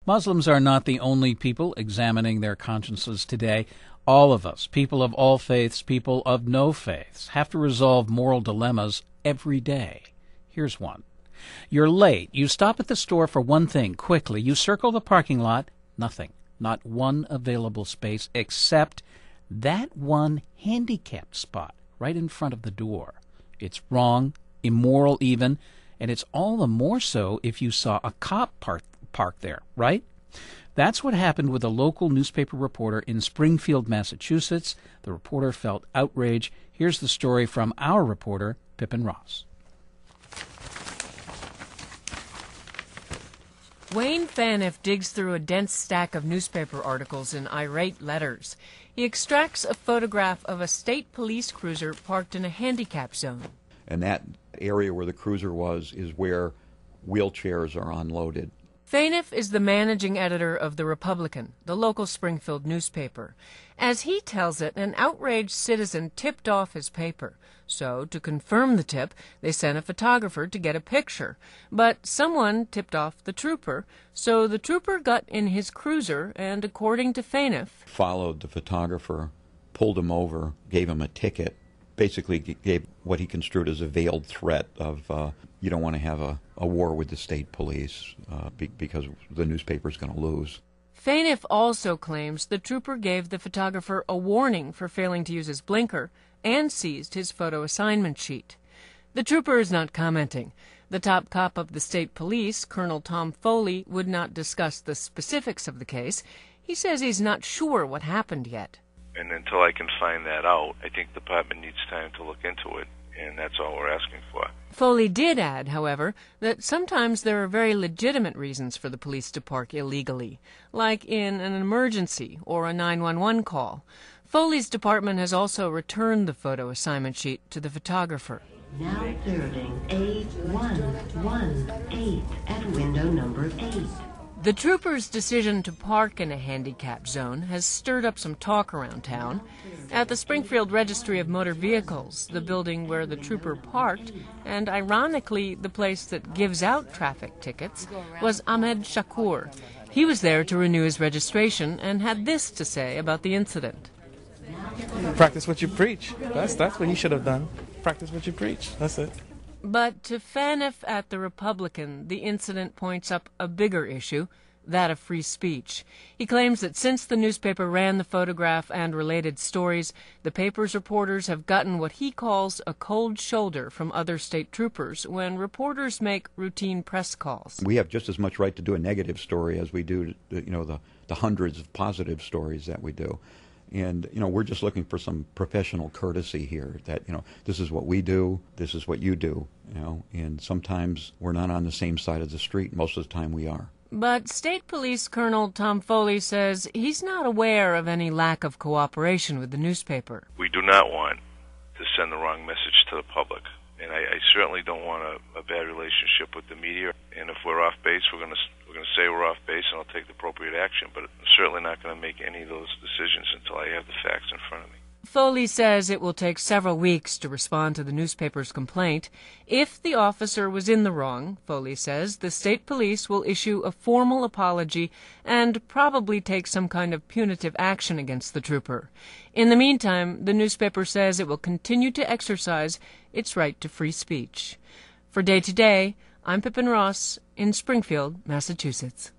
Muslims are not the only people examining their consciences today. All of us, people of all faiths, people of no faiths, have to resolve moral dilemmas every day. Here's one. You're late. You stop at the store for one thing quickly. You circle the parking lot. Nothing. Not one available space except that one handicapped spot right in front of the door. It's wrong, immoral even, and it's all the more so if you saw a cop parked there, right? That's what happened with a local newspaper reporter in Springfield, Massachusetts. The reporter felt outrage. Here's the story from our reporter, Pippin Ross. Wayne Phaneuf digs through a dense stack of newspaper articles in irate letters. He extracts a photograph of a state police cruiser parked in a handicap zone. And that area where the cruiser was is where wheelchairs are unloaded. Phaneuf is the managing editor of The Republican, the local Springfield newspaper. As he tells it, an outraged citizen tipped off his paper. So, to confirm the tip, they sent a photographer to get a picture. But someone tipped off the trooper, so the trooper got in his cruiser and, according to Phaneuf, followed the photographer, pulled him over, gave him a ticket, basically gave what he construed as a veiled threat of you don't want to have a war with the state police because the newspaper's going to lose. Phaneuf also claims the trooper gave the photographer a warning for failing to use his blinker and seized his photo assignment sheet. The trooper is not commenting. The top cop of the state police, Colonel Tom Foley, would not discuss the specifics of the case. He says he's not sure what happened yet. And until I can find that out, I think the department needs time to look into it, and that's all we're asking for. Foley did add, however, that sometimes there are very legitimate reasons for the police to park illegally, like in an emergency or a 911 call. Foley's department has also returned the photo assignment sheet to the photographer. Now serving A118 at window number 8. The trooper's decision to park in a handicap zone has stirred up some talk around town. At the Springfield Registry of Motor Vehicles, the building where the trooper parked, and ironically the place that gives out traffic tickets, was Ahmed Shakur. He was there to renew his registration and had this to say about the incident. Practice what you preach. That's what you should have done. Practice what you preach. That's it. But to Phaneuf at The Republican, the incident points up a bigger issue, that of free speech. He claims that since the newspaper ran the photograph and related stories, the paper's reporters have gotten what he calls a cold shoulder from other state troopers when reporters make routine press calls. We have just as much right to do a negative story as we do, the hundreds of positive stories that we do. And, we're just looking for some professional courtesy here that, this is what we do, this is what you do, and sometimes we're not on the same side of the street. Most of the time we are. But State Police Colonel Tom Foley says he's not aware of any lack of cooperation with the newspaper. We do not want to send the wrong message to the public. And I certainly don't want a bad relationship with the media. And if we're off base, we're going to say we're off base, and I'll take the appropriate action. But I'm certainly not going to make any of those decisions until I have the facts in front of me. Foley says it will take several weeks to respond to the newspaper's complaint. If the officer was in the wrong, Foley says, the state police will issue a formal apology and probably take some kind of punitive action against the trooper. In the meantime, the newspaper says it will continue to exercise its right to free speech. For Day to Day, I'm Pippin Ross in Springfield, Massachusetts.